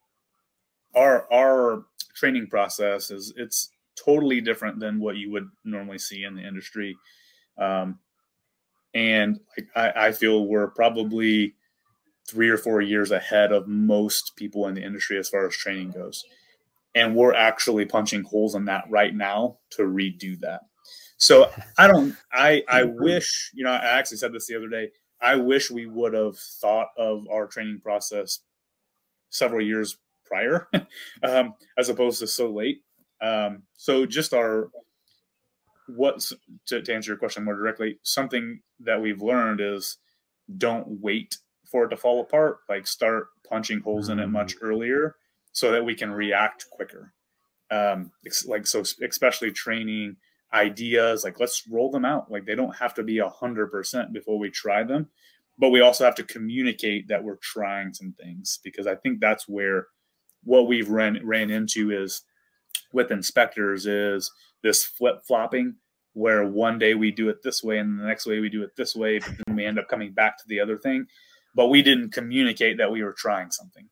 our training process it's totally different than what you would normally see in the industry. And I feel we're probably 3 or 4 years ahead of most people in the industry as far as training goes. And we're actually punching holes in that right now to redo that. So I wish, you know, I actually said this the other day, I wish we would have thought of our training process several years prior, as opposed to so late. So just to answer your question more directly, something that we've learned is don't wait for it to fall apart. Like start punching holes in it much earlier so that we can react quicker. So especially training ideas, like let's roll them out. Like they don't have to be 100% before we try them, but we also have to communicate that we're trying some things, because I think that's where what we've ran into is with inspectors is this flip-flopping, where one day we do it this way and the next way we do it this way, but then we end up coming back to the other thing, but we didn't communicate that we were trying something.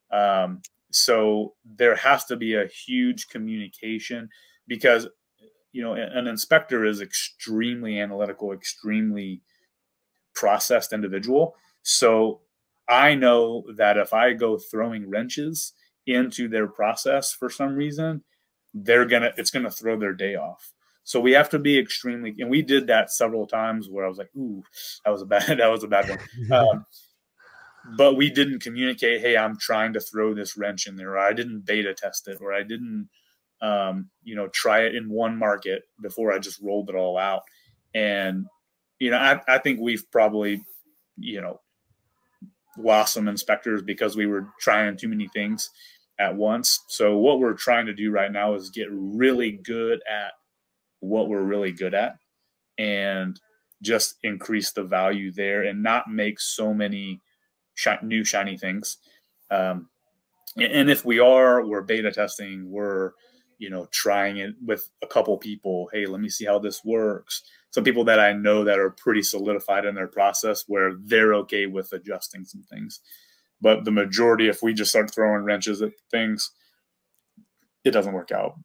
So there has to be a huge communication, because, you know, an inspector is extremely analytical, extremely processed individual. So I know that if I go throwing wrenches into their process for some reason, it's gonna throw their day off. So we have to be extremely, and we did that several times where I was like, ooh, that was a bad one. But we didn't communicate, hey, I'm trying to throw this wrench in there, or I didn't beta test it, or I didn't, try it in one market before I just rolled it all out. And, you know, I think we've probably, you know, lost some inspectors because we were trying too many things at once. So what we're trying to do right now is get really good at what we're really good at and just increase the value there and not make so many new shiny things. And if we're beta testing, we're, you know, trying it with a couple people. Hey, let me see how this works. Some people that I know that are pretty solidified in their process where they're okay with adjusting some things. But the majority, if we just start throwing wrenches at things, it doesn't work out.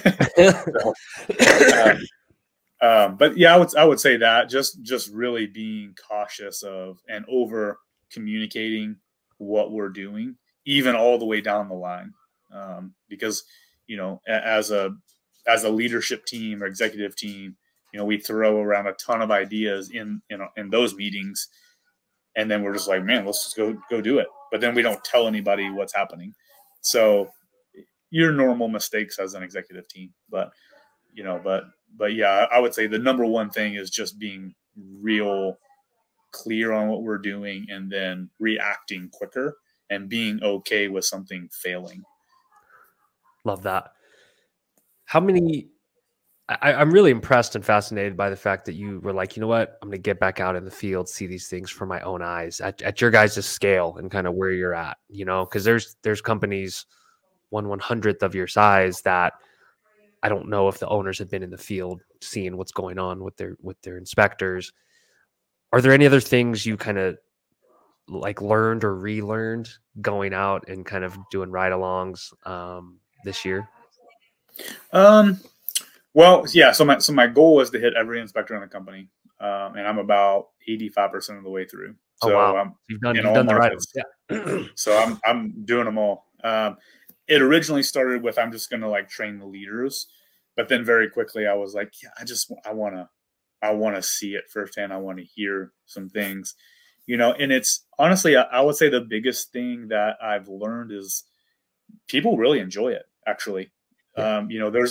But yeah, I would say that just really being cautious of and over communicating what we're doing, even all the way down the line, because, you know, as a leadership team or executive team, you know, we throw around a ton of ideas in those meetings, and then we're just like, man, let's just go do it. But then we don't tell anybody what's happening. So your normal mistakes as an executive team, but yeah, I would say the number one thing is just being real clear on what we're doing and then reacting quicker and being okay with something failing. Love that. I'm really impressed and fascinated by the fact that you were like, you know what, I'm going to get back out in the field, see these things from my own eyes at your guys' scale and kind of where you're at, you know, because there's companies 1/100th of your size that I don't know if the owners have been in the field seeing what's going on with their inspectors. Are there any other things you kind of like learned or relearned going out and kind of doing ride-alongs this year? Well, yeah. So my goal was to hit every inspector in the company, and I'm about 85% of the way through. So wow. You've done the right. Yeah. So I'm doing them all. It originally started with I'm just going to like train the leaders, but then very quickly I was like, yeah, I want to see it firsthand. I want to hear some things, and it's honestly, I would say the biggest thing that I've learned is people really enjoy it actually. Yeah. There's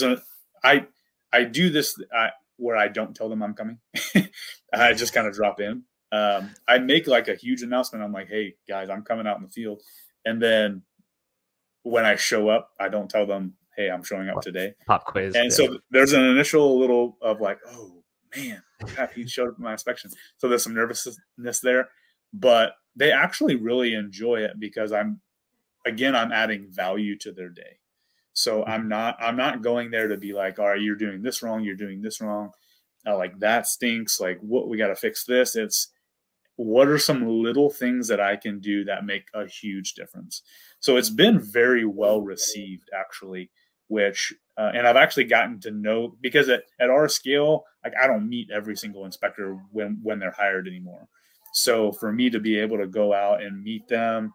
I do this where I don't tell them I'm coming. I just kind of drop in. I make like a huge announcement. I'm like, hey guys, I'm coming out in the field. And then when I show up, I don't tell them, hey, I'm showing up today. Pop quiz. And so there's an initial little of like, oh man, crap, he showed up at my inspection. So there's some nervousness there, but they actually really enjoy it because I'm adding value to their day. So I'm not going there to be like, all right, you're doing this wrong. You're doing this wrong. Like that stinks. Like what, we got to fix this. It's what are some little things that I can do that make a huge difference. So it's been very well received actually, which, and I've actually gotten to know, because at our scale, like I don't meet every single inspector when they're hired anymore. So for me to be able to go out and meet them,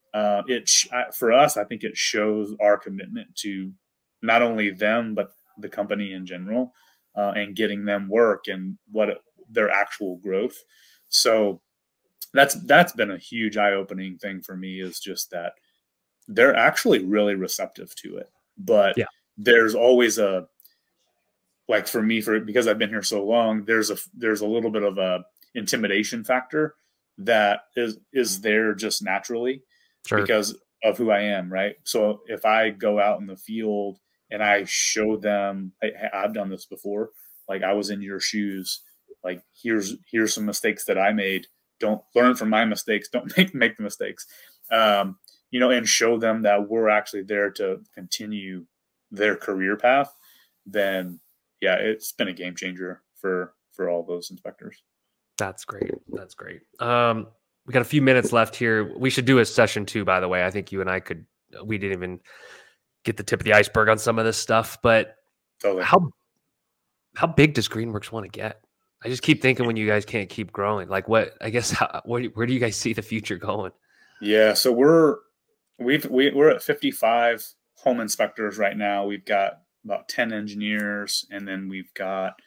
for us, I think it shows our commitment to not only them, but the company in general, and getting them work and their actual growth. So that's been a huge eye-opening thing for me, is just that they're actually really receptive to it. But yeah, there's always like for me, because I've been here so long, there's a little bit of a intimidation factor that is there just naturally. Sure. Because of who I am, right? So if I go out in the field and I show them, I've done this before, like I was in your shoes, like here's some mistakes that I made. Don't learn from my mistakes. Don't make the mistakes, and show them that we're actually there to continue their career path. Then, yeah, it's been a game changer for all those inspectors. That's great. That's great. We got a few minutes left here. We should do a session 2, by the way. I think you and I we didn't even get the tip of the iceberg on some of this stuff, but totally. How big does Greenworks want to get? I just keep thinking, when you guys can't keep growing, like where do you guys see the future going? Yeah. So we're at 55 home inspectors right now. We've got about 10 engineers, and then we've got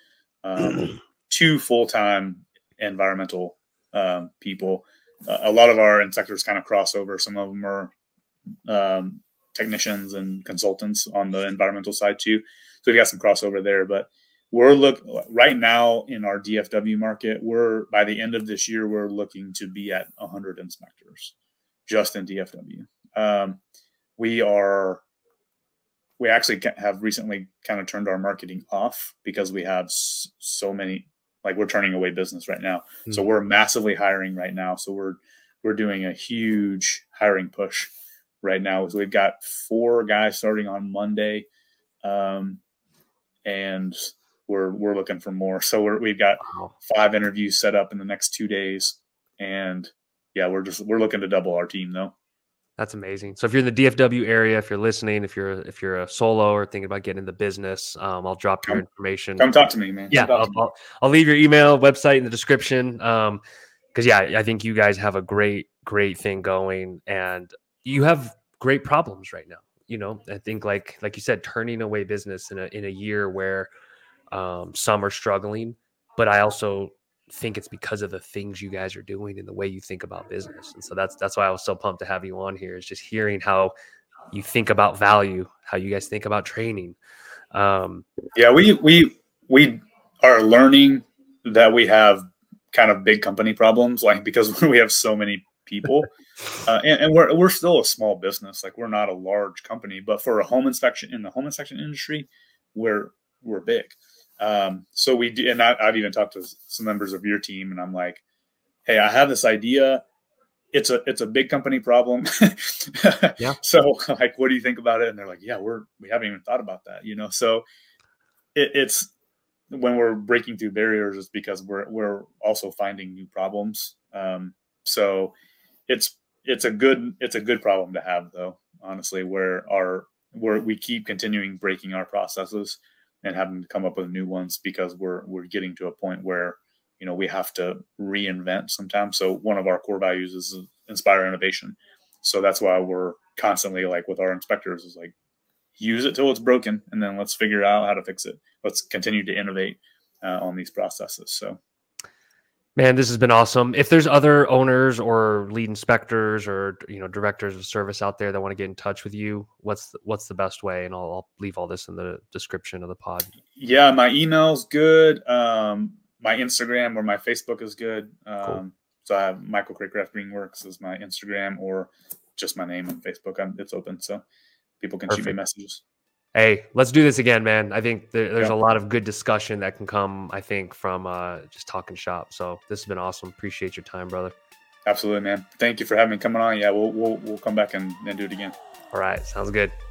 2 full-time environmental people. A lot of our inspectors kind of cross over. Some of them are technicians and consultants on the environmental side too. So we've got some crossover there, but right now in our DFW market, by the end of this year, we're looking to be at 100 inspectors just in DFW. We actually have recently kind of turned our marketing off because we have so many, like we're turning away business right now. Mm-hmm. So we're massively hiring right now. So we're doing a huge hiring push right now. So we've got 4 guys starting on Monday. And we're looking for more. So we've got 5 interviews set up in the next 2 days. And yeah, we're looking to double our team though. That's amazing. So if you're in the DFW area, if you're listening, if you're a solo or thinking about getting into business, I'll drop your information. Come talk to me, man. Yeah, I'll leave your email, website in the description. Because I think you guys have a great thing going, and you have great problems right now. I think like you said, turning away business in a year where some are struggling, but I also think it's because of the things you guys are doing and the way you think about business. And so that's why I was so pumped to have you on here, is just hearing how you think about value, how you guys think about training. Yeah, we are learning that we have kind of big company problems, like because we have so many people, and we're still a small business. Like we're not a large company, but for a home inspection in the home inspection industry, we're big. So we do, and I've even talked to some members of your team, and I'm like, hey, I have this idea. It's a big company problem. Yeah. So like, what do you think about it? And they're like, yeah, we haven't even thought about that, So it's when we're breaking through barriers, is because we're also finding new problems. So it's a good problem to have though, honestly, where we keep continuing breaking our processes and having to come up with new ones, because we're getting to a point where, we have to reinvent sometimes. So one of our core values is inspire innovation. So that's why we're constantly, like with our inspectors, is like, use it till it's broken, and then let's figure out how to fix it. Let's continue to innovate on these processes. So, man, this has been awesome. If there's other owners or lead inspectors or directors of service out there that want to get in touch with you, what's the best way? And I'll leave all this in the description of the pod. Yeah, my email's good. My Instagram or my Facebook is good. Cool. So I have Michael Craycraft Greenworks as my Instagram, or just my name on Facebook. It's open, so people can shoot me messages. Hey, let's do this again, man. I think there's a lot of good discussion that can come, I think, from just talking shop. So this has been awesome. Appreciate your time, brother. Absolutely, man. Thank you for having me coming on. Yeah, we'll come back and do it again. All right. Sounds good.